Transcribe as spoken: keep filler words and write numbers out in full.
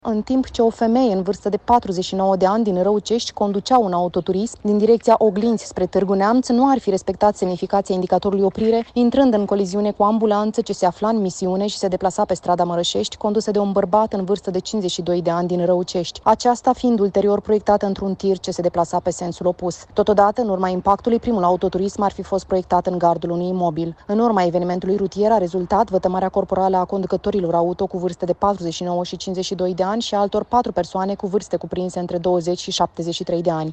În timp ce o femeie în vârstă de patruzeci și nouă de ani din Răucești conducea un autoturism din direcția Oglinți spre Târgu Neamț, nu ar fi respectat semnificația indicatorului oprire, intrând în coliziune cu o ambulanță ce se afla în misiune și se deplasa pe strada Mărășești, condusă de un bărbat în vârstă de cincizeci și doi de ani din Răucești, aceasta fiind ulterior proiectată într-un tir ce se deplasa pe sensul opus. Totodată, în urma impactului, primul autoturism ar fi fost proiectat în gardul unui imobil. În urma evenimentului rutier a rezultat vătămarea corporală a conducătorilor auto cu vârste de patruzeci și nouă și cincizeci și doi de ani și altor patru persoane cu vârste cuprinse între douăzeci și șaptezeci și trei de ani.